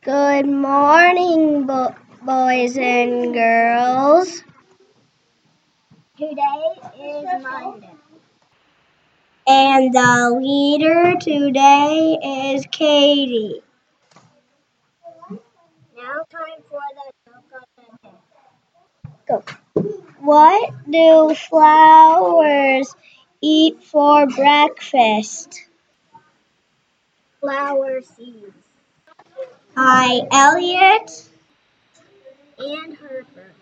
Good morning, boys and girls. Today is Monday. And the leader today is Katie. Now time for the joke of the day. Go. What do flowers eat for breakfast? Flower seeds. Hi, Elliot. And Harper.